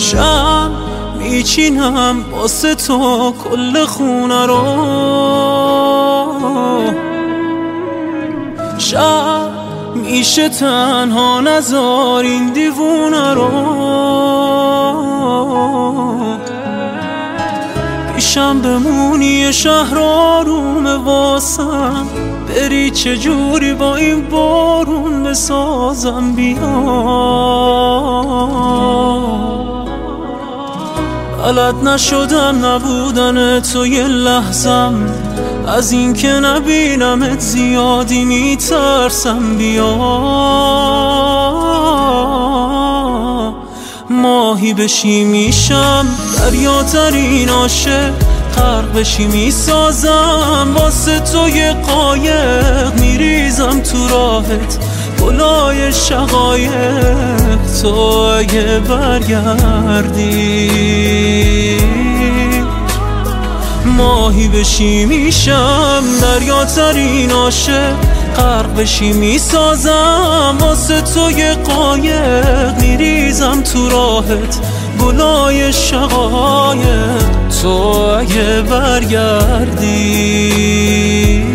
شب میچینم واسه تو کل خونه رو، شب میشه تنها نذار این دیوونه رو. پیشم بمونی شهر آرومه واسم، بری چجوری با این بارون بسازم بیا. بلد نشدم نبودن تو یه لحظم، از این که نبینمت زیادی میترسم بیا. ماهی بشی میشم دریاترین عاشق، غرق بشی میسازم واسه تو یه قایق، میریزم تو راهت گلای شقایق. تو اگه برگردی ماهی بشی میشم دریاترین عاشق، غرق بشی میسازم واسه تو یه قایق، میریزم تو راهت گلای شقایق. تو اگه برگردی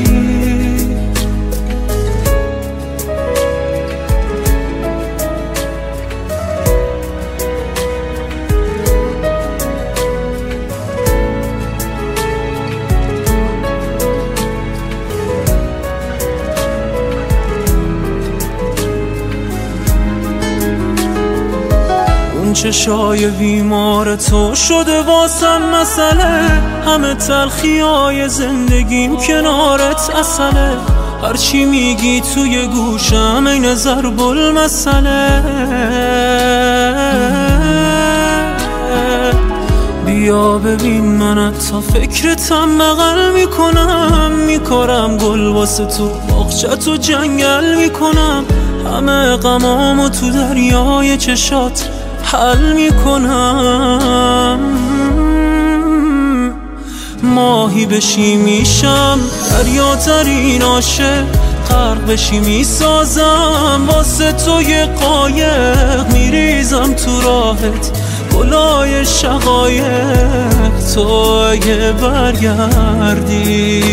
چشای بیمار تو شده واسم مسئله، همه تلخیای زندگیم کنارت اصله. هرچی میگی توی گوشم این ضرب المثله. بیا ببین من تا فکرتم بغل میکنم، میکارم گل واسه تو باغچه تو جنگل میکنم، همه غمامو تو دریای چشات حل میکنم. ماهی بشی میشم دریاترین عاشق، غرق بشی میسازم واسه تو یه قایق، میریزم تو راهت گلای شقایق. تو اگه برگردی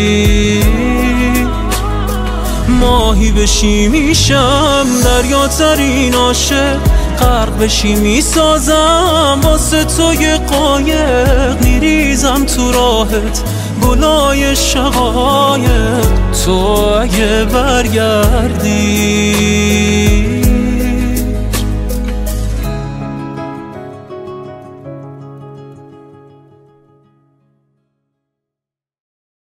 ماهی بشی میشم دریاترین عاشق، غرق بشی میسازم واسه تو یه قایق، میریزم تو راهت گلای شقایق. تو اگه برگردی